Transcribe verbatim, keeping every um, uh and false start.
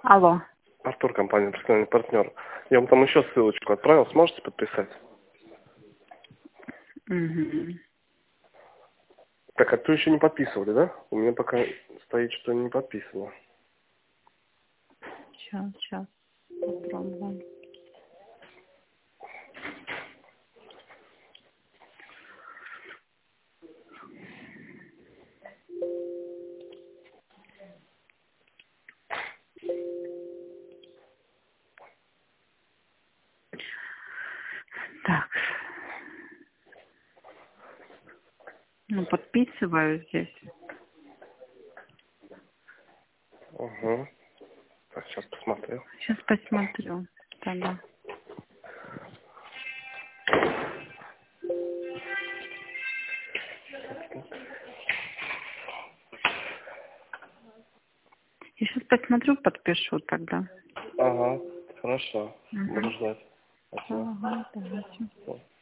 Алло. Артур, компания «Профессиональный партнер». Я вам там еще ссылочку отправил, сможете подписать? Угу. Так, а то еще не подписывали, да? У меня пока стоит, что не подписано. Сейчас, сейчас. Попробуем. Так. Ну, подписываю здесь. Угу. Так, сейчас посмотрю. Сейчас посмотрю. Тогда. Я сейчас посмотрю, подпишу тогда. Ага, хорошо. Угу. Буду ждать. Спасибо. Ага, давайте.